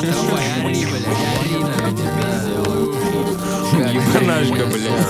Ебанашка, бля.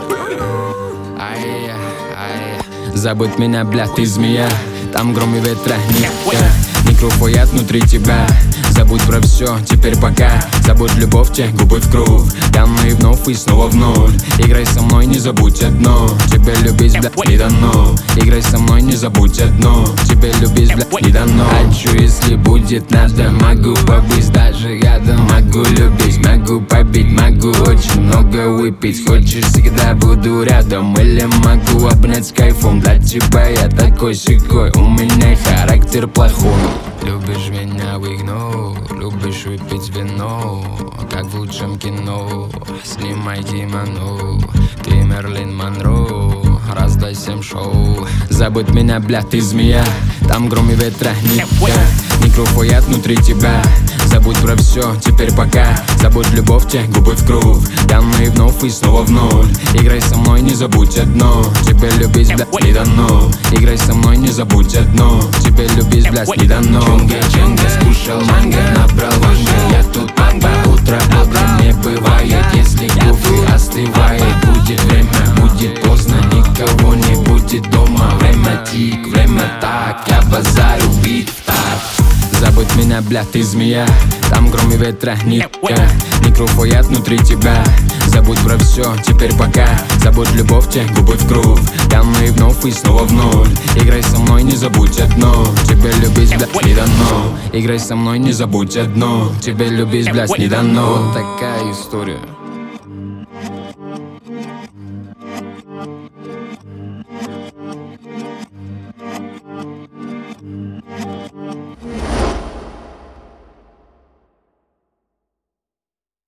Забудь меня, бля, ты змея. Там гром и ветра нет. Микрофоят внутри тебя. Забудь про все, теперь пока. Забудь любовь, те губы в круг. Там и вновь, и снова в ноль. Играй со мной, не забудь одно. Тебя любить, бля, не дано. Играй со мной, не забудь одно. Тебя любить, бля, не дано. Хочу, если будет надо. Могу побыть даже рядом. Могу любить, могу побить. Могу очень много выпить. Хочешь, всегда буду рядом. Или могу обнять с кайфом. Для тебя я такой-сякой. У меня характер плохой. Любишь меня в игнор, любишь выпить вино, как в лучшем кино. Снимай кимоно, ты Мерлин Монро, раздай всем шоу. Забудь меня, бля, ты змея. Там гром и ветра нет. Микрофоят внутри тебя. Забудь про все, теперь пока. Забудь любовь, те губы в круг. Там и вновь, и снова в ноль. Играй со мной, не забудь одно. Тебя любить, бля, не дано. Играй со мной, не забудь одно. Тебя любить, блядь, не дано. Чунга, скушал манго, набрал ванга. Я тут панга, утро бодрым не бывает. Если кофе остывает, будет время, будет поздно. Никого не будет дома. Время тик, время так. Я базарю бит так. Забудь меня, бля, ты змея. Там гром и ветра нет. Микрофоят внутри тебя. Забудь про все, теперь пока. Забудь любовь, те губы в круг. Там и вновь, и снова в ноль. Играй со мной, не забудь одно. Тебя любить, бля, не дано. Играй со мной, не забудь одно. Тебя любить, блядь, не дано. Вот такая история.